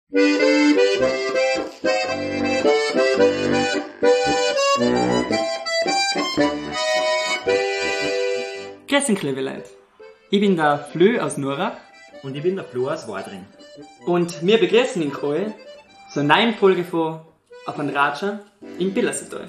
Grüß euch, liebe Leute. Ich bin der Flö aus Nurach. Und ich bin der Flo aus Wadring. Und wir begrüßen euch alle zur neuen Folge von Auf ein Ratscher im Pillersetal.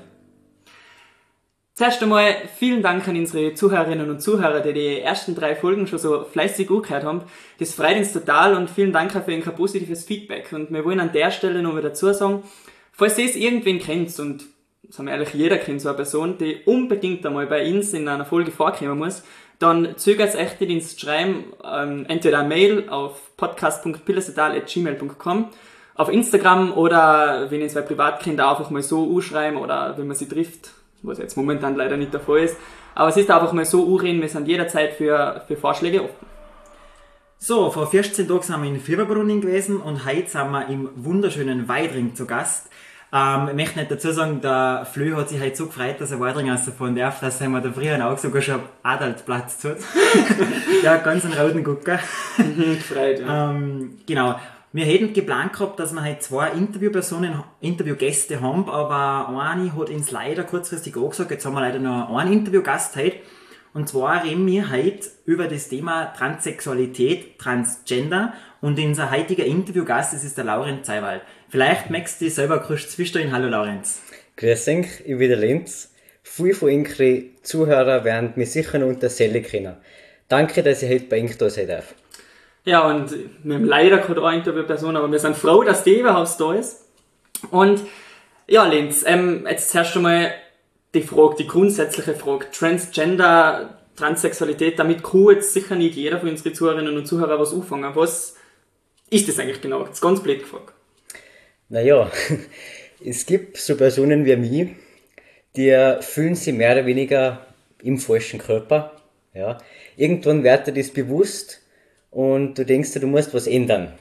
Zuerst einmal vielen Dank an unsere Zuhörerinnen und Zuhörer, die die ersten 3 Folgen schon so fleißig angehört haben. Das freut uns total und vielen Dank auch für ein positives Feedback. Und wir wollen an der Stelle noch mal dazu sagen, falls ihr es irgendwen kennt, und sagen wir ehrlich, jeder kennt so eine Person, die unbedingt einmal bei uns in einer Folge vorkommen muss, dann zögert echt nicht ins Schreiben, entweder eine Mail auf podcast.pillersetal@gmail.com, auf Instagram, oder wenn ihr zwei Privatkinder einfach mal so anschreiben oder wenn man sie trifft, was jetzt momentan leider nicht der Fall ist. Aber es ist einfach mal so anreden, wir sind jederzeit für Vorschläge offen. So, vor 14 Tagen sind wir in Fieberbrunning gewesen und heute sind wir im wunderschönen Weidring zu Gast. Ich möchte nicht dazu sagen, der Flö hat sich heute so gefreut, dass er Weidring rausfahren darf, dass er mir da früher auch sogar schon Adaltplatz tut. Ja, ganz einen roten Gucker. Gefreut, ja. Genau. Wir hätten geplant gehabt, dass wir heute 2 Interviewgäste haben, aber eine hat uns leider kurzfristig angesagt, jetzt haben wir leider noch einen Interviewgast heute. Und zwar reden wir heute über das Thema Transsexualität, Transgender, und unser heutiger Interviewgast, das ist der Laurenz Seiwald. Vielleicht möchtest du dich selber kurz zwischendurch. Hallo Laurenz. Grüß euch, ich bin der Lenz. Viele von unseren Zuhörern werden mich sicher noch unter Selle kennen. Danke, dass ich heute bei euch da sein darf. Ja, und wir haben leider keine Interviewperson, aber wir sind froh, dass die überhaupt da ist. Und ja, Lenz, jetzt zuerst einmal die Frage, die grundsätzliche Frage, Transgender, Transsexualität, damit kann jetzt sicher nicht jeder von unseren Zuhörerinnen und Zuhörern was anfangen. Was ist das eigentlich genau? Das ist ganz blöd gefragt. Naja, es gibt so Personen wie mich, die fühlen sich mehr oder weniger im falschen Körper. Ja. Irgendwann wird dir das bewusst und du denkst dir, du musst was ändern.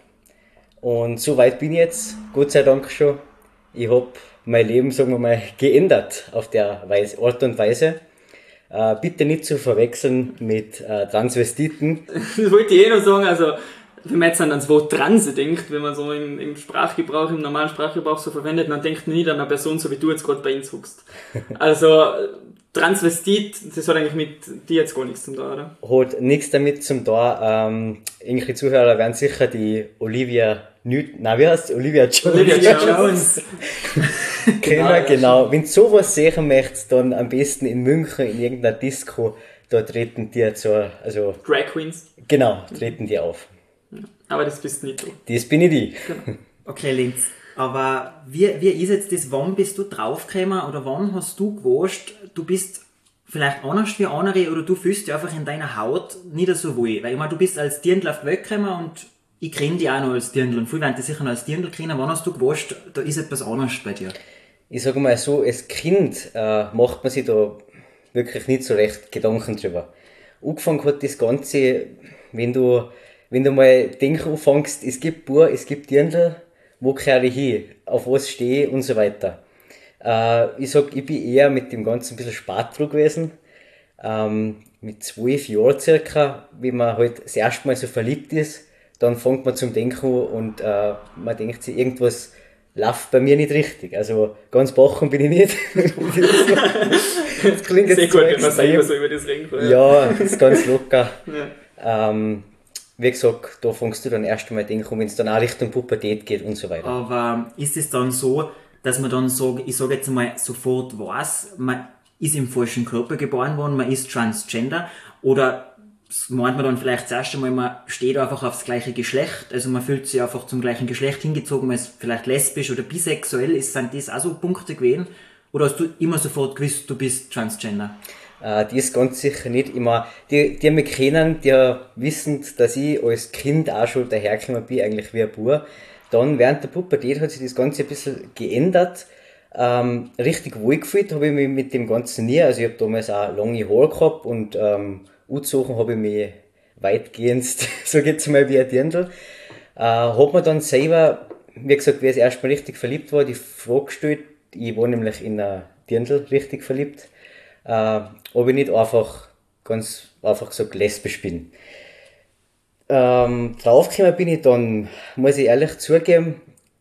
Und so weit bin ich jetzt, Gott sei Dank schon. Ich habe mein Leben, sagen wir mal, geändert auf der Art und Weise. Bitte nicht zu verwechseln mit Transvestiten. Das wollte ich noch sagen, also wenn man jetzt an das Wort Transe denkt, wenn man so im Sprachgebrauch, im normalen Sprachgebrauch so verwendet, dann denkt man nicht an eine Person, so wie du jetzt gerade bei uns hockst. Also Transvestit, das hat eigentlich mit dir jetzt gar nichts zu tun, oder? Hat nichts damit zu tun. Irgendwelche Zuhörer werden sicher die Olivia Jones. Olivia Jones. Genau. Wenn du sowas sehen möchtest, dann am besten in München in irgendeiner Disco, da treten die also Drag Queens. Genau, treten die auf. Aber das bist nicht du. Das bin ich die. Genau. Okay, Lenz, aber wie ist jetzt das, wann bist du draufgekommen oder wann hast du gewusst, du bist vielleicht anders wie andere oder du fühlst dich einfach in deiner Haut nicht so wohl? Weil ich meine, du bist als Dirndl auf die Welt gekommen und ich kenne dich auch noch als Dirndl und viele werden dich sicher noch als Dirndl kennen. Wann hast du gewusst, da ist etwas anders bei dir? Ich sage mal so, als Kind macht man sich da wirklich nicht so recht Gedanken drüber. Angefangen hat das Ganze, wenn du mal denken anfängst, es gibt Bauer, es gibt Dirndl, wo gehöre ich hin, auf was stehe ich und so weiter. Ich bin eher mit dem Ganzen ein bisschen spät dran gewesen. Mit 12 Jahren circa, wenn man halt das erste Mal so verliebt ist, dann fängt man zum Denken an und man denkt sich, irgendwas läuft bei mir nicht richtig. Also ganz bachen bin ich nicht. Das klingt jetzt sehr gut, wenn man selber so über das reden kann. Ja, das ist ganz locker. Ja. Wie gesagt, da fängst du dann erst einmal denken, wenn es dann auch Richtung Pubertät geht und so weiter. Aber ist es dann so, dass man dann sagt, ich sage jetzt mal sofort weiß, man ist im falschen Körper geboren worden, man ist Transgender, oder meint man dann vielleicht das erste Mal, man steht einfach aufs gleiche Geschlecht, also man fühlt sich einfach zum gleichen Geschlecht hingezogen, man ist vielleicht lesbisch oder bisexuell, sind das auch so Punkte gewesen? Oder hast du immer sofort gewusst, du bist Transgender? Das ganz sicher nicht. Immer die mich kennen, die wissen, dass ich als Kind auch schon dahergekommen bin, eigentlich wie ein Bub. Dann während der Pubertät hat sich das Ganze ein bisschen geändert. Richtig wohl gefühlt habe ich mich mit dem Ganzen nie. Also ich habe damals auch lange Haare gehabt und angezogen habe ich mich weitgehend, so jetzt mal wie ein Dirndl. Hat mir dann selber, wie gesagt, wie ich das erste Mal richtig verliebt war, die Frage gestellt, ich war nämlich in ein Dirndl richtig verliebt, ob ich nicht ganz einfach gesagt lesbisch bin. Draufgekommen bin ich dann, muss ich ehrlich zugeben,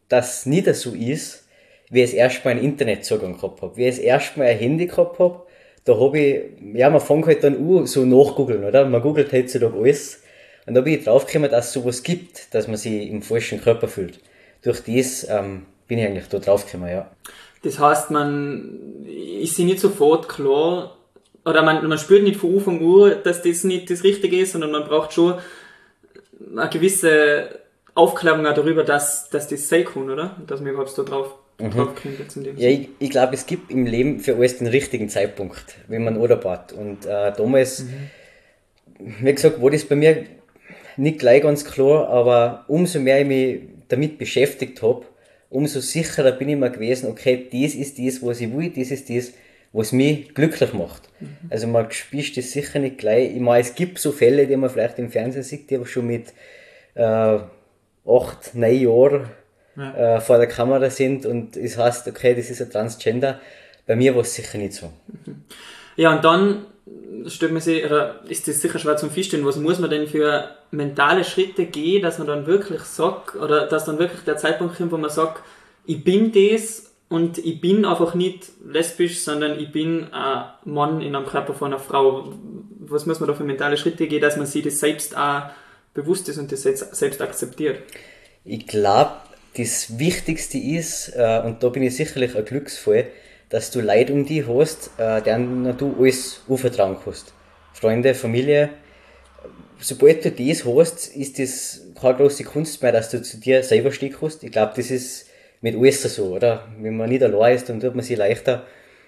dass es nicht so ist, wie ich erstmal einen Internetzugang gehabt habe. Wie ich erstmal ein Handy gehabt habe, da habe ich, ja, man fängt halt dann an, so nachgoogeln, oder? Man googelt heutzutage alles. Und da bin ich draufgekommen, dass es sowas gibt, dass man sich im falschen Körper fühlt. Durch das bin ich eigentlich da draufgekommen, ja. Das heißt, man ist sich nicht sofort klar, oder man spürt nicht von Anfang an, dass das nicht das Richtige ist, sondern man braucht schon eine gewisse Aufklärung auch darüber, dass das sein kann, oder? Dass man überhaupt da drauf kommt jetzt in dem Ja, ich glaube, es gibt im Leben für alles den richtigen Zeitpunkt, wenn man anbaut. Und damals, wie gesagt, war das bei mir nicht gleich ganz klar, aber umso mehr ich mich damit beschäftigt habe, umso sicherer bin ich mir gewesen, okay, das ist das, was ich will, das ist das, was mich glücklich macht. Also man spürt das sicher nicht gleich. Ich meine, es gibt so Fälle, die man vielleicht im Fernsehen sieht, die aber schon mit 8, 9 Jahren vor der Kamera sind und es heißt, okay, das ist ein Transgender. Bei mir war es sicher nicht so. Ja, und dann stellt man sich, oder ist das sicher schwer zum Feststellen, was muss man denn für mentale Schritte gehen, dass man dann wirklich sagt, oder dass dann wirklich der Zeitpunkt kommt, wo man sagt, ich bin das und ich bin einfach nicht lesbisch, sondern ich bin ein Mann in einem Körper von einer Frau. Was muss man da für mentale Schritte gehen, dass man sich das selbst auch bewusst ist und das selbst akzeptiert? Ich glaube, das Wichtigste ist, und da bin ich sicherlich ein Glücksfall, dass du Leute um dich hast, denen du alles anvertrauen kannst. Freunde, Familie. Sobald du das hast, ist das keine große Kunst mehr, dass du zu dir selber stehen kannst. Ich glaube, das ist mit alles so, oder? Wenn man nicht allein ist, dann tut man sich leichter.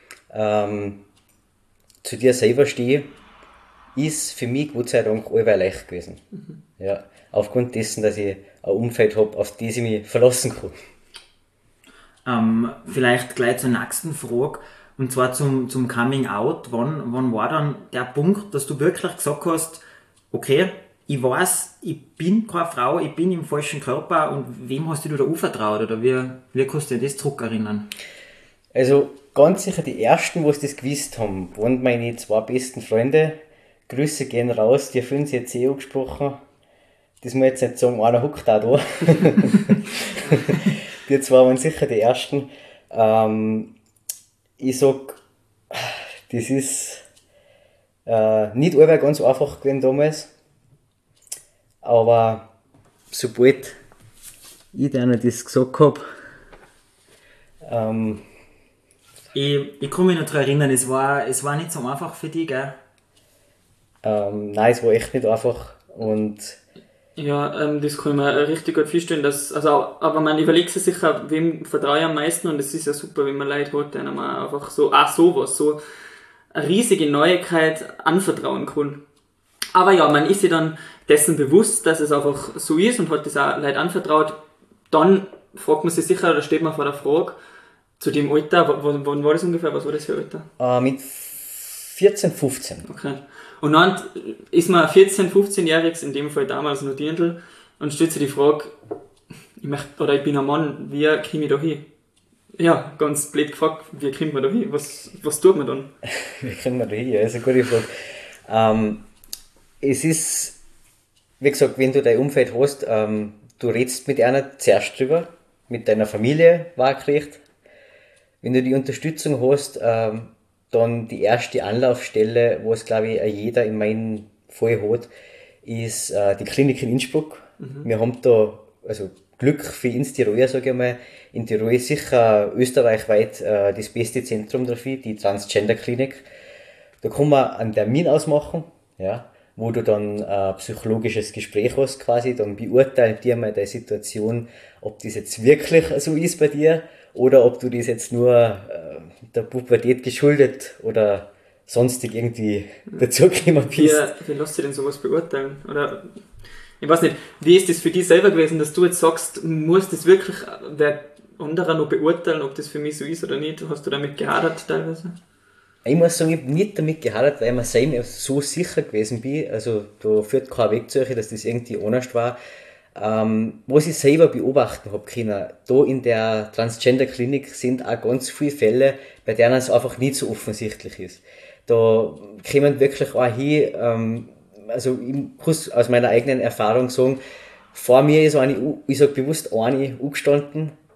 Zu dir selber stehen, ist für mich Gott sei Dank allweil leicht gewesen. Ja, aufgrund dessen, dass ich ein Umfeld habe, auf das ich mich verlassen kann. Vielleicht gleich zur nächsten Frage, und zwar zum Coming Out. Wann war dann der Punkt, dass du wirklich gesagt hast, okay, ich weiß, ich bin keine Frau, ich bin im falschen Körper, und wem hast du da anvertraut, oder wie kannst du dir das zurückerinnern? Also ganz sicher die ersten, die das gewusst haben, waren meine 2 besten Freunde. Grüße gehen raus, die fühlen sich jetzt angesprochen. Das muss ich jetzt nicht sagen, einer huckt auch da. Die 2 waren sicher die ersten. Ich sag, das ist nicht allweil ganz einfach gewesen damals. Aber sobald ich denen das gesagt habe, Ich kann mich noch daran erinnern, es war nicht so einfach für dich, gell? nein, es war echt nicht einfach. Und Ja, das kann ich mir richtig gut vorstellen, aber man überlegt sich sicher, wem vertraue ich am meisten, und es ist ja super, wenn man Leute hat, denen man einfach so eine riesige Neuigkeit anvertrauen kann. Aber ja, man ist sich dann dessen bewusst, dass es einfach so ist und hat das auch Leute anvertraut. Dann fragt man sich sicher, oder steht man vor der Frage, zu dem Alter, wann war das ungefähr, was war das für ein Alter? mit 14, 15. Okay. Und dann ist man 14-, 15-Jähriges, in dem Fall damals noch Dirndl, und stellt sich die Frage, ich bin ein Mann, wie komme ich da hin? Ja, ganz blöd gefragt, wie kommt man da hin? Was tut man dann? Wie kommt man da hin? Ja, das ist eine gute Frage. Es ist, wie gesagt, wenn du dein Umfeld hast, du redest mit einer zuerst drüber, mit deiner Familie wahrkriegt. Wenn du die Unterstützung hast, dann die erste Anlaufstelle, was glaube ich jeder in meinem Fall hat, ist die Klinik in Innsbruck. Wir haben da, also Glück für uns Tiroler, sage ich mal, in Tirol ist sicher österreichweit das beste Zentrum dafür, die Transgender-Klinik. Da kann man einen Termin ausmachen, ja, wo du dann ein psychologisches Gespräch hast quasi, dann beurteilt dir mal deine Situation, ob das jetzt wirklich so ist bei dir oder ob du das jetzt nur der Pubertät geschuldet oder sonstig irgendwie dazugekommen bist. Wie lässt sich denn sowas beurteilen? Oder, ich weiß nicht, wie ist das für dich selber gewesen, dass du jetzt sagst, muss das wirklich wer anderer noch beurteilen, ob das für mich so ist oder nicht? Hast du damit gehadert teilweise? Ich muss sagen, ich habe nicht damit gehadert, weil ich mir selber so sicher gewesen bin. Also da führt kein Weg zu euch, dass das irgendwie anders war. Was ich selber beobachten habe können, da in der Transgender-Klinik sind auch ganz viele Fälle, bei denen es einfach nicht so offensichtlich ist. Da kommen wirklich auch hin, also ich muss aus meiner eigenen Erfahrung sagen, vor mir ist eine, ich sage bewusst eine angestanden,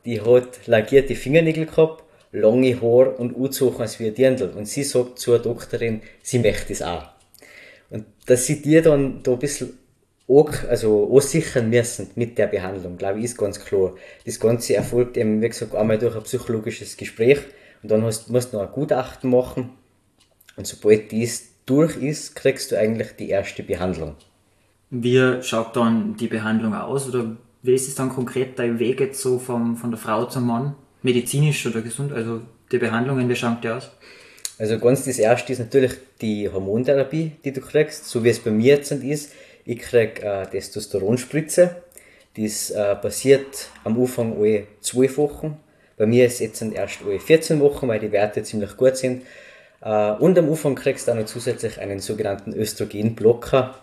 die hat lackierte Fingernägel gehabt, lange Haare und angezogen als wie ein Dirndl. Und sie sagt zur Doktorin, sie möchte das auch. Und dass sie dir dann da ein bisschen ansichern müssen mit der Behandlung, glaube ich, ist ganz klar. Das Ganze erfolgt eben, wie gesagt, einmal durch ein psychologisches Gespräch und dann musst du noch ein Gutachten machen und sobald dies durch ist, kriegst du eigentlich die erste Behandlung. Wie schaut dann die Behandlung aus oder wie ist es dann konkret dein Weg jetzt so von der Frau zum Mann? Medizinisch oder gesund? Also die Behandlungen, wie schaut die aus? Also ganz das erste ist natürlich die Hormontherapie, die du kriegst, so wie es bei mir jetzt ist. Ich krieg Testosteronspritze. Das passiert am Anfang alle 12 Wochen. Bei mir ist es jetzt erst alle 14 Wochen, weil die Werte ziemlich gut sind. Und am Anfang kriegst du auch noch zusätzlich einen sogenannten Östrogenblocker.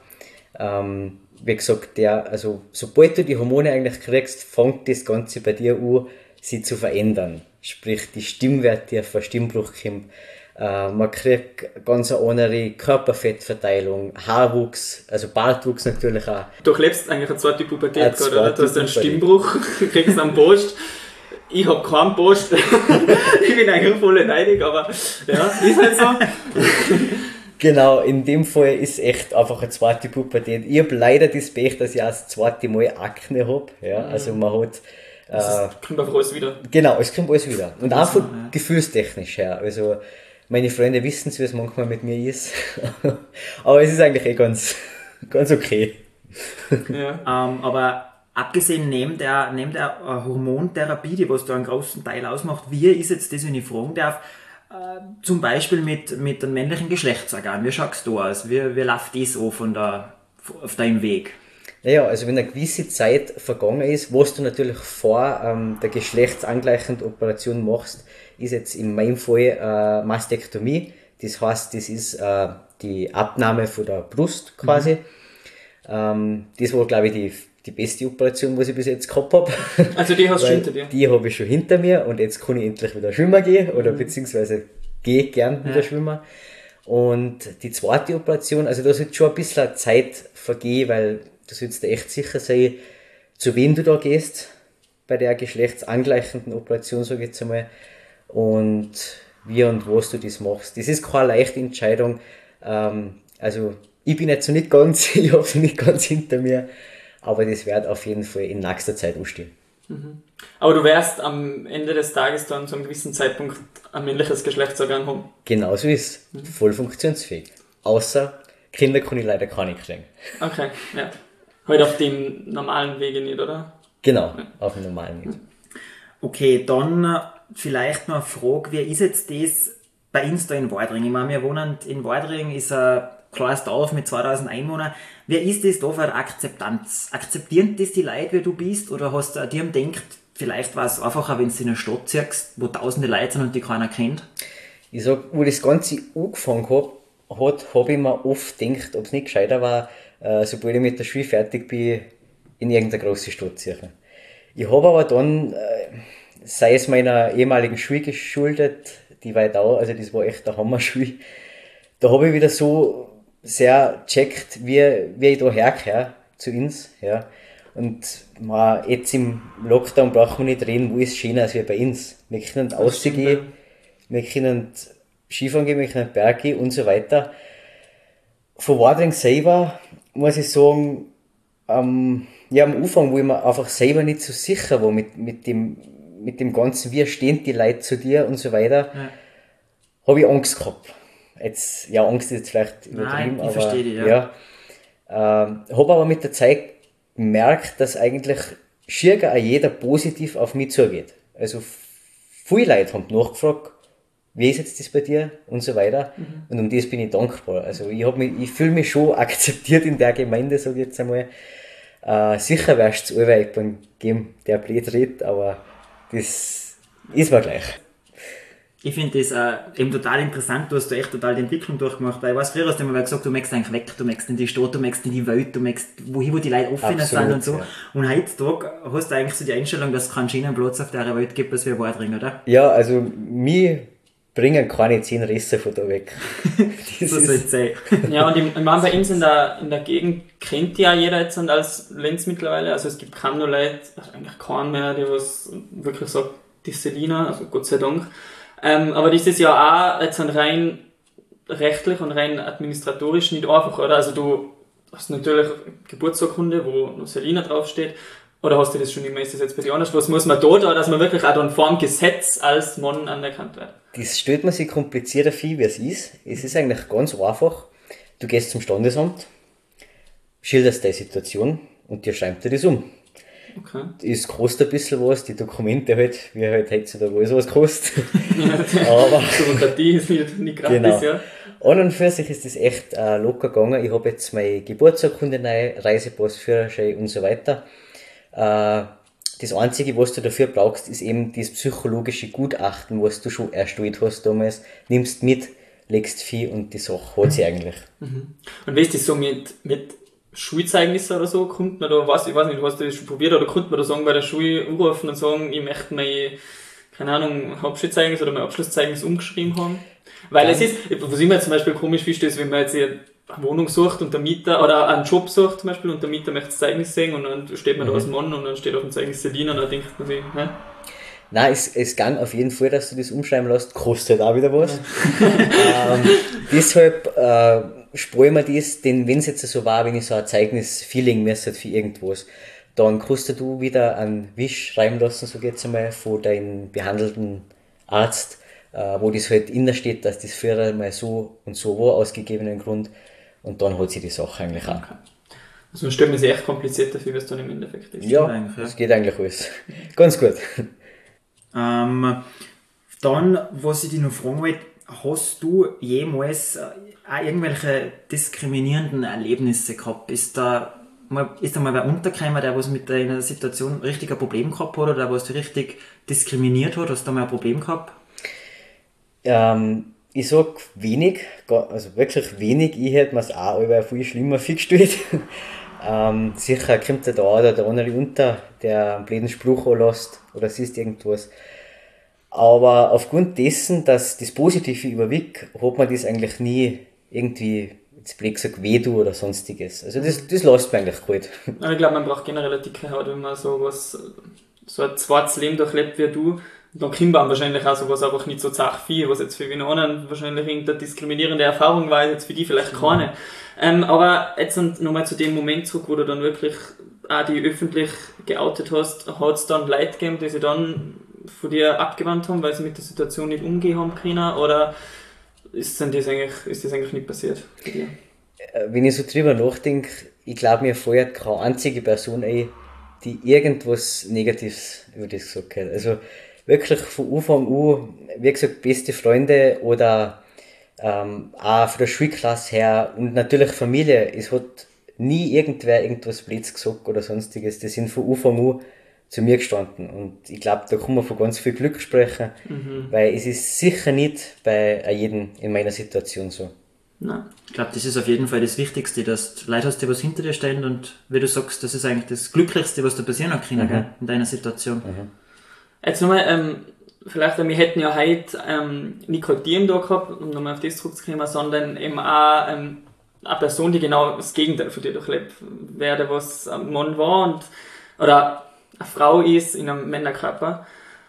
Wie gesagt, also sobald du die Hormone eigentlich kriegst, fängt das Ganze bei dir an, sie zu verändern. Sprich, die Stimmwerte auf einen Stimmbruch kommen. Man kriegt ganz eine andere Körperfettverteilung, Haarwuchs, also Bartwuchs natürlich auch. Du lebst eigentlich eine zweite Pubertät gerade, oder? Du hast einen Stimmbruch, kriegst einen Post. Ich hab keinen Post. Ich bin eigentlich voll neidig, aber ja, ist halt so. Genau, in dem Fall ist echt einfach eine zweite Pubertät. Ich habe leider das Pech, dass ich auch das zweite Mal Akne habe. Ja, also man hat... kommt einfach alles wieder. Genau, es kommt alles wieder. Und auch von gefühlstechnisch her. Also meine Freunde wissen es, wie es manchmal mit mir ist. Aber es ist eigentlich ganz okay. Ja. Aber abgesehen neben der Hormontherapie, die was da einen großen Teil ausmacht, wie ist jetzt das, wenn ich fragen darf, zum Beispiel mit einem männlichen Geschlechtsorgan, wie schaust du aus? Wie läuft das auf deinem Weg? Naja, also wenn eine gewisse Zeit vergangen ist, was du natürlich vor der geschlechtsangleichenden Operation machst, ist jetzt in meinem Fall Mastektomie. Das heißt, das ist die Abnahme von der Brust quasi. Das war, glaube ich, die beste Operation, was ich bis jetzt gehabt habe. Also die hast du hinter dir? Die habe ich schon hinter mir und jetzt kann ich endlich wieder schwimmen gehen oder beziehungsweise gehe gern wieder schwimmen. Und die zweite Operation, also da sollte schon ein bisschen Zeit vergehen, weil du sollst dir echt sicher sein, zu wem du da gehst bei der geschlechtsangleichenden Operation, sage ich jetzt einmal, und wie und was du das machst. Das ist keine leichte Entscheidung. Also ich bin jetzt noch nicht ganz, ich habe es nicht ganz hinter mir, aber das wird auf jeden Fall in nächster Zeit anstehen. Aber du wirst am Ende des Tages dann zu einem gewissen Zeitpunkt ein männliches Geschlechtsorgan haben? Genau so ist es. Voll funktionsfähig. Außer Kinder kann ich leider keine kriegen. Okay, ja. Halt auf dem normalen Wege nicht, oder? Genau, auf dem normalen Weg. Okay, dann vielleicht noch eine Frage, wie ist jetzt das bei uns da in Wadring? Ich meine, wir wohnen in Wadring, ist ein kleines Dorf mit 2000 Einwohnern. Wie ist das da für eine Akzeptanz? Akzeptieren das die Leute, wie du bist? Oder hast du dir gedacht, vielleicht war es einfacher, wenn du in eine Stadt ziehst, wo tausende Leute sind und die keiner kennt? Ich sag, wo das Ganze angefangen habe ich mir oft gedacht, ob es nicht gescheiter war, sobald ich mit der Schule fertig bin, in irgendeine grosse Stadt ziehen. Ich habe aber dann, sei es meiner ehemaligen Schule geschuldet, die Weidau, also das war echt eine Hammerschule, da habe ich wieder so sehr gecheckt, wie ich da hergehöre zu uns. Ja. Und jetzt im Lockdown brauchen wir nicht reden, wo ist schöner als wir bei uns. Wir können rausgehen, wir können Skifahren gehen, wir können Berg gehen und so weiter. Von Wadring selber muss ich sagen, am Anfang, wo ich mir einfach selber nicht so sicher war mit dem Ganzen, wie stehen die Leute zu dir und so weiter, habe ich Angst gehabt. Angst ist jetzt vielleicht übertrieben, ich verstehe dich, habe aber mit der Zeit gemerkt, dass eigentlich schier auch jeder positiv auf mich zugeht. Also viele Leute haben nachgefragt, wie ist jetzt das bei dir und so weiter. Und um das bin ich dankbar. Also ich fühle mich schon akzeptiert in der Gemeinde, sage ich jetzt einmal. Sicher wärst du allweil geben, der blöd redet, aber das ist mir gleich. Ich finde das eben total interessant, du hast da echt total die Entwicklung durchgemacht, weil ich weiß, früher hast du immer gesagt, du möchtest eigentlich weg, du möchtest in die Stadt, du möchtest in die Welt, du möchtest wohin, wo die Leute offener sind und so. Ja. Und heutzutage hast du eigentlich so die Einstellung, dass es keinen schönen Platz auf der Welt gibt, als wir Wadring, oder? Ja, also mich bringen keine 10 Risse von da weg. Das soll es sein. Ja, und ich meine, bei uns in der Gegend kennt ja jeder jetzt und als Lenz mittlerweile, also es gibt kaum noch Leute, also eigentlich keinen mehr, der was wirklich sagt, die Selina, also Gott sei Dank. Aber das ist ja auch jetzt rein rechtlich und rein administratorisch nicht einfach, oder? Also du hast natürlich Geburtsurkunde, wo noch Selina draufsteht, oder hast du das schon immer, ist das jetzt bei dir anders? Was muss man da, dass man wirklich auch dann vor dem Gesetz als Mann anerkannt wird? Das stellt man sich komplizierter vor, wie es ist. Es ist eigentlich ganz einfach. Du gehst zum Standesamt, schilderst deine Situation und dir schreibt dir das um. Okay. Es kostet ein bisschen was, die Dokumente halt, wie halt heutzutage alles was kostet. Aber Bürokratie ist nicht gratis, genau. Ja. An und für sich ist das echt locker gegangen. Ich habe jetzt meine Geburtsurkunde neu, Reisepass, Führerschein und so weiter. Das Einzige, was du dafür brauchst, ist eben das psychologische Gutachten, was du schon erstellt hast damals. Nimmst mit, legst viel und die Sache hat sie eigentlich. Mhm. Und wie ist das so mit Schulzeugnissen oder so? Kommt man da, ich weiß nicht, hast du das schon probiert, oder kommt man da sagen, bei der Schule anrufen und sagen, ich möchte mein, keine Ahnung, Hauptschulzeugnis oder mein Abschlusszeugnis umgeschrieben haben? Weil es ist, was ich mir zum Beispiel komisch finde, ist, wenn man jetzt eine Wohnung sucht und der Mieter, oder einen Job sucht zum Beispiel, und der Mieter möchte das Zeugnis sehen und dann steht man da als Mann und dann steht auf dem Zeugnis Selina und dann denkt man sich, hä? Nein, es kann auf jeden Fall, dass du das umschreiben lässt, kostet auch wieder was. Deshalb spare ich mir das, denn wenn es jetzt so war, wenn ich so ein Zeugnis feeling müsste für irgendwas, dann kannst du wieder einen Wisch schreiben lassen, so jetzt einmal, von deinem behandelten Arzt, wo das halt innen steht, dass das früher mal so und so war, aus gegebenen Grund, und dann hat sich die Sache eigentlich auch. Okay. Also man stellt mir sich echt kompliziert dafür, was dann im Endeffekt ist. Ja, das geht eigentlich alles. Ganz gut. Dann, was ich dich noch fragen wollte, hast du jemals auch irgendwelche diskriminierenden Erlebnisse gehabt? Ist da mal wer untergekommen, der was mit deiner Situation richtig ein Problem gehabt hat, oder was dich richtig diskriminiert hat? Hast du da mal ein Problem gehabt? Ich sag wenig, also wirklich wenig. Ich hätte mir es auch immer viel schlimmer vorgestellt. Sicher kommt da oder der andere unter, der einen blöden Spruch anlässt oder siehst irgendwas. Aber aufgrund dessen, dass das Positive überwiegt, hat man das eigentlich nie irgendwie, jetzt blöd gesagt, wehtun oder sonstiges. Also das lässt man eigentlich kalt. Ich glaube, man braucht generell eine dicke Haut, wenn man so ein zweites Leben durchlebt wie du. Dann kommt man wahrscheinlich auch sowas einfach nicht so zach viel, was jetzt für wen anderen wahrscheinlich irgendeine diskriminierende Erfahrung war, jetzt für die vielleicht keine. Aber jetzt nochmal zu dem Moment zurück, wo du dann wirklich auch die öffentlich geoutet hast, hat es dann Leute gegeben, die sich dann von dir abgewandt haben, weil sie mit der Situation nicht umgehen haben können, oder ist das eigentlich nicht passiert bei dir? Wenn ich so drüber nachdenke, ich glaube, mir fällt keine einzige Person ein, die irgendwas Negatives über das gesagt hat. Also wirklich von Anfang an, wie gesagt, beste Freunde oder auch von der Schulklasse her und natürlich Familie. Es hat nie irgendwer irgendwas Blöds gesagt oder sonstiges. Die sind von Anfang an zu mir gestanden. Und ich glaube, da kann man von ganz viel Glück sprechen, weil es ist sicher nicht bei jedem in meiner Situation so. Nein. Ich glaube, das ist auf jeden Fall das Wichtigste, dass du Leute hast, die was hinter dir stehen, und wie du sagst, das ist eigentlich das Glücklichste, was da passieren kann, gell, in deiner Situation. Jetzt nochmal, vielleicht, wir hätten ja heute nicht gerade die da gehabt, um nochmal auf das zurückzukommen, sondern eben auch eine Person, die genau das Gegenteil von dir durchlebt, wer was ein Mann war oder eine Frau ist in einem Männerkörper.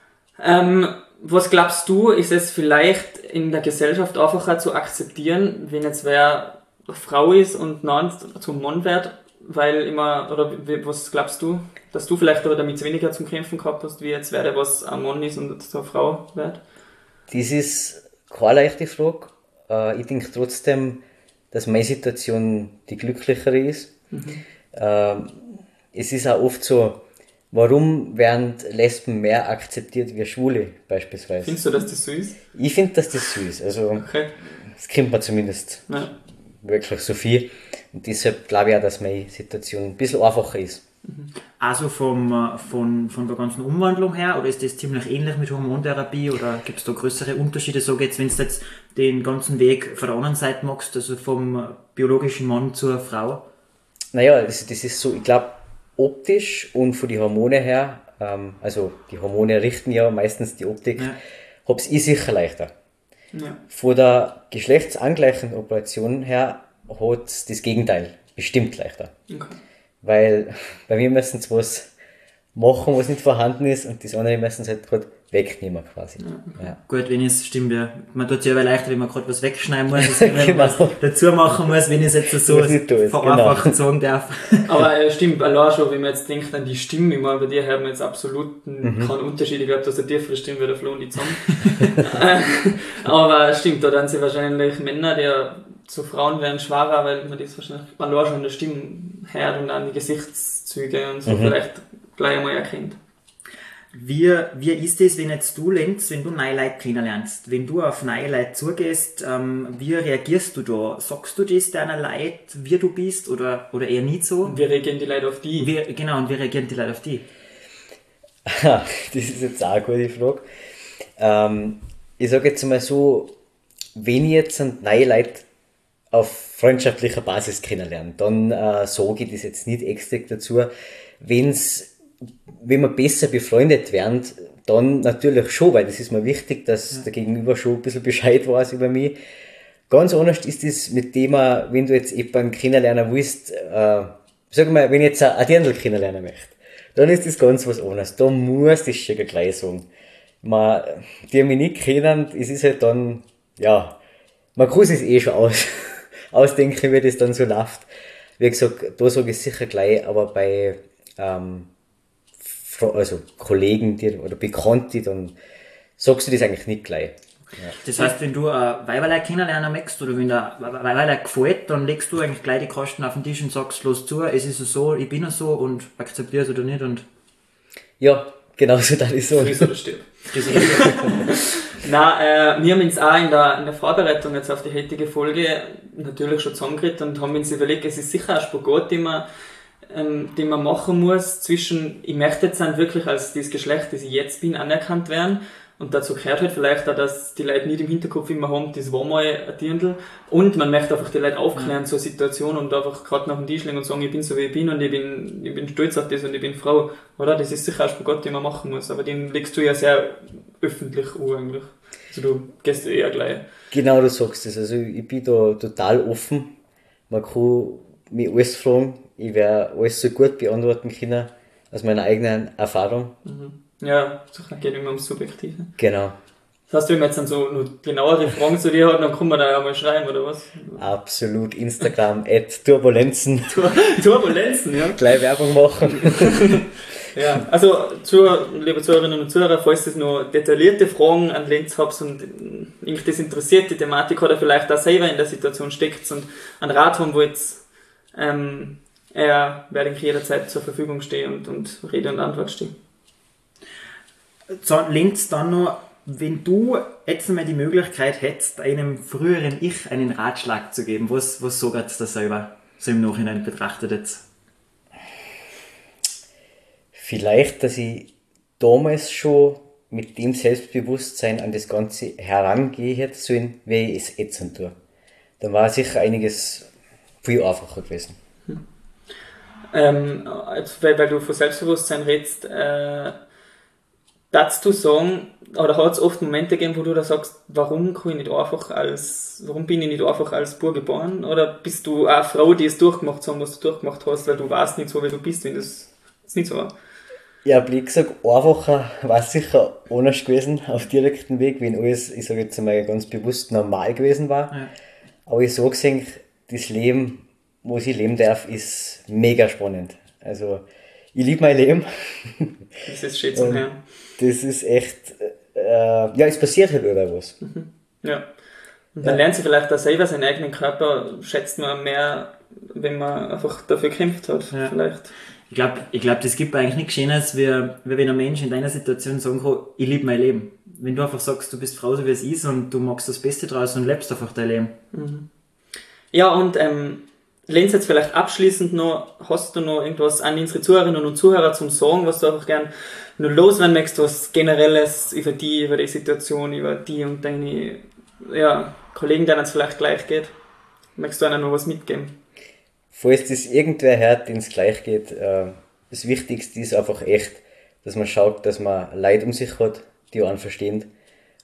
Was glaubst du, ist es vielleicht in der Gesellschaft einfacher zu akzeptieren, wenn jetzt wer eine Frau ist und nein zum Mann wird, weil immer, oder was glaubst du, dass du vielleicht aber damit weniger zum Kämpfen gehabt hast, wie jetzt wer der was ein Mann ist und so eine Frau wird? Das ist keine leichte Frage. Ich denke trotzdem, dass meine Situation die glücklichere ist. Es ist auch oft so, warum werden Lesben mehr akzeptiert wie Schwule beispielsweise? Findest du, dass das so ist? Ich finde, dass das so ist. Also, Okay. das kennt man zumindest wirklich so viel. Und deshalb glaube ich auch, dass meine Situation ein bisschen einfacher ist. Also von der ganzen Umwandlung her, oder ist das ziemlich ähnlich mit Hormontherapie, oder gibt es da größere Unterschiede? So geht's, wenn du jetzt den ganzen Weg von der anderen Seite machst, also vom biologischen Mann zur Frau? Naja, das ist so, ich glaube, optisch und von den Hormonen her, also die Hormone richten ja meistens die Optik, hab's ich sicher leichter. Ja. Von der geschlechtsangleichenden Operation her hat es das Gegenteil bestimmt leichter. Okay. Weil bei mir müssen sie was machen, was nicht vorhanden ist, und das andere müssen sie halt gerade wegnehmen quasi. Ja. Gut, wenn es stimmt, ja. Man tut es ja aber leichter, wenn man gerade was wegschneiden muss, als wenn man Genau. was dazu machen muss, wenn ich es jetzt so Was nicht da ist, vereinfacht sagen darf. Aber stimmt, allein schon, wenn man jetzt denkt an die Stimme, ich meine, bei dir hört man jetzt absolut keinen Unterschied. Ich glaube, dass eine tiefere Stimme wie der Flo und die Zunge. Aber stimmt, da dann sind wahrscheinlich Männer, die zu Frauen werden schwerer, weil man das wahrscheinlich allein schon an der Stimme hört und an die Gesichtszüge und so vielleicht gleich einmal erkennt. Wie ist es, wenn jetzt du, Lenz, wenn du neue Leute kennenlernst, wenn du auf neue Leute zugehst, wie reagierst du da? Sagst du das deiner Leute, wie du bist, oder eher nicht so? Und wie reagieren die Leute auf die? Und wie reagieren die Leute auf die? Das ist jetzt auch eine gute Frage. Ich sage jetzt mal so, wenn ich jetzt neue Leute auf freundschaftlicher Basis kennenlerne, dann sage ich das jetzt nicht extra dazu. Wenn wir besser befreundet werden, dann natürlich schon, weil das ist mir wichtig, dass der Gegenüber schon ein bisschen Bescheid weiß über mich. Ganz anders ist das mit dem, wenn du jetzt jemanden kennenlernen willst, sag mal, wenn ich jetzt ein Dirndl kennenlernen möchte, dann ist das ganz was anderes. Da muss das schon gleich sagen. Die mich nicht kennen, es ist halt dann, ja, man kann es eh schon ausdenken, wie das dann so läuft. Wie gesagt, da sage ich sicher gleich, aber bei also Kollegen oder Bekannte, dann sagst du das eigentlich nicht gleich. Ja. Das heißt, wenn du ein Weiberlein kennenlernen möchtest oder wenn dir ein Weiberlein gefällt, dann legst du eigentlich gleich die Kosten auf den Tisch und sagst, los zu, es ist so, ich bin so und akzeptierst oder nicht. Und Ja, genau so das ist so. Friss oder stirb. Nein, wir haben uns auch in der Vorbereitung jetzt auf die heutige Folge natürlich schon zusammengeredet und haben uns überlegt, es ist sicher ein Spagat, den man machen muss zwischen, ich möchte jetzt dann wirklich als das Geschlecht, das ich jetzt bin, anerkannt werden. Und dazu gehört halt vielleicht auch, dass die Leute nicht im Hinterkopf immer haben, das war mal ein Dirndl. Und man möchte einfach die Leute aufklären zur Situation und einfach gerade nach dem Tisch legen und sagen, ich bin so wie ich bin und ich bin stolz auf das und ich bin Frau. Oder? Das ist sicher ein Spagat, den man machen muss. Aber den legst du ja sehr öffentlich an eigentlich. Also du gehst eher gleich. Genau, du sagst es. Also ich bin da total offen. Man kann mich alles fragen. Ich werde alles so gut beantworten können aus meiner eigenen Erfahrung. Ja, das geht immer ums Subjektive. Genau. Das heißt, wenn man jetzt dann so noch genauere Fragen zu dir hat, dann kann man da ja mal schreiben, oder was? Absolut. Instagram @Turbulenzen. Turbulenzen, ja. Gleich Werbung machen. Ja, also, liebe Zuhörerinnen und Zuhörer, falls ihr noch detaillierte Fragen an Lenz habt und irgendwie das interessiert, die Thematik, oder vielleicht auch selber in der Situation steckt und einen Rat haben wollt, er werde jederzeit zur Verfügung stehen und Rede und Antwort stehen. Lenz, dann noch, wenn du jetzt einmal die Möglichkeit hättest, einem früheren Ich einen Ratschlag zu geben, was sagt da selber, so im Nachhinein betrachtet jetzt? Vielleicht, dass ich damals schon mit dem Selbstbewusstsein an das Ganze herangehe hätte sollen, wie ich es jetzt tue. Dann war sicher einiges viel einfacher gewesen. Weil du von Selbstbewusstsein redest, darfst du sagen, oder hat es oft Momente gegeben, wo du da sagst, warum bin ich nicht einfach als Bub geboren? Oder bist du eine Frau, die es durchgemacht hat, was du durchgemacht hast, weil du weißt nicht so, wie du bist, wenn das nicht so war? Ja, wie gesagt, einfacher war es sicher anders gewesen auf direktem Weg, wenn alles, ich sage jetzt einmal, ganz bewusst normal gewesen war. Ja. Aber ich sage es, das Leben, was ich leben darf, ist mega spannend. Also, ich liebe mein Leben. Das ist schön zum Hören. Das ist echt, es passiert halt überall was. Ja. Und dann lernt sie vielleicht auch selber seinen eigenen Körper, schätzt man mehr, wenn man einfach dafür gekämpft hat. Ja. Vielleicht. Ich glaube, das gibt eigentlich nichts Schönes, wie wenn ein Mensch in deiner Situation sagen kann, ich liebe mein Leben. Wenn du einfach sagst, du bist Frau, so wie es ist und du magst das Beste draus und lebst einfach dein Leben. Ja, und Lenz, jetzt vielleicht abschließend noch, hast du noch irgendwas an unsere Zuhörerinnen und Zuhörer zum Sagen, was du einfach gern nur loswerden möchtest, was Generelles über die Situation, über die und deine Kollegen, denen es vielleicht gleich geht? Möchtest du ihnen noch was mitgeben? Falls das irgendwer hört, denen es gleich geht, das Wichtigste ist einfach echt, dass man schaut, dass man Leute um sich hat, die einen verstehen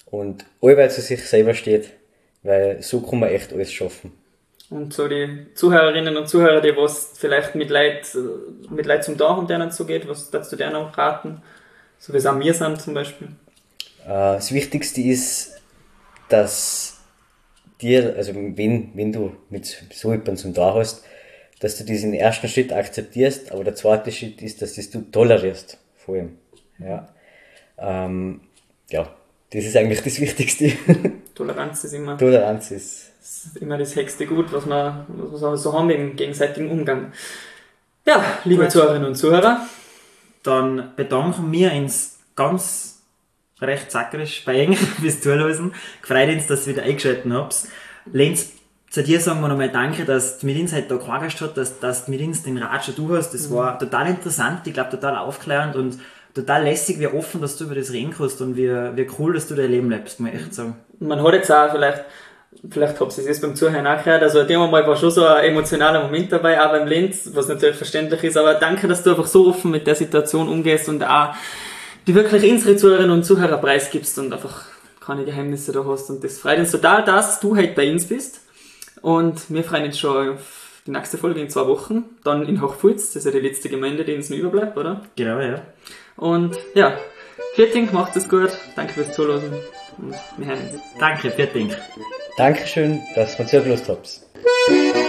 und allweil zu sich selber steht, weil so kann man echt alles schaffen. Und so die Zuhörerinnen und Zuhörer, die was vielleicht mit Leid zum Tag und denen so geht, was darfst du denen auch raten? So wie es auch wir sind zum Beispiel. Das Wichtigste ist, dass dir, also wenn du mit so jemandem zum Tag hast, dass du diesen ersten Schritt akzeptierst, aber der zweite Schritt ist, dass das du tolerierst, vor allem. Ja. Ja, das ist eigentlich das Wichtigste. Toleranz ist immer das höchste Gut, was wir so haben im gegenseitigen Umgang. Ja, liebe Zuhörerinnen und Zuhörer. Dann bedanken wir uns ganz recht zackerisch bei Ihnen fürs Zuhören. Gefreut uns, dass ihr wieder eingeschaltet habt. Lenz, zu dir sagen wir nochmal danke, dass du mit uns heute da gequatscht hast, dass du mit uns den Rat schon du hast. Das war total interessant, ich glaube total aufklärend und total lässig, wie offen, dass du über das reden kannst und wie cool, dass du dein Leben lebst, muss ich echt sagen. Man hat jetzt auch vielleicht habt ihr es jetzt beim Zuhören auch gehört, also in dem Moment war schon so ein emotionaler Moment dabei, auch beim Lenz, was natürlich verständlich ist, aber danke, dass du einfach so offen mit der Situation umgehst und auch die wirklich unsere Zuhörerinnen und Zuhörer preisgibst und einfach keine Geheimnisse da hast und das freut uns total, dass du heute bei uns bist und wir freuen uns schon auf die nächste Folge in 2 Wochen, dann in Hochpfalz, das ist ja die letzte Gemeinde, die uns noch überbleibt, oder? Genau, ja. Und ja, Vierting, macht es gut, danke fürs Zuhören und wir hören uns. Danke, Vierting. Dankeschön, dass ihr zugelassen habt.